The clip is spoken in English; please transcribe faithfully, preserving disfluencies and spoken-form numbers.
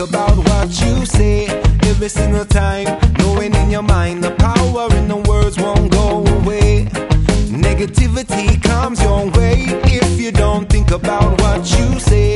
about what you say every single time, knowing in your mind the power in the words won't go away. Negativity comes your way if you don't think about what you say.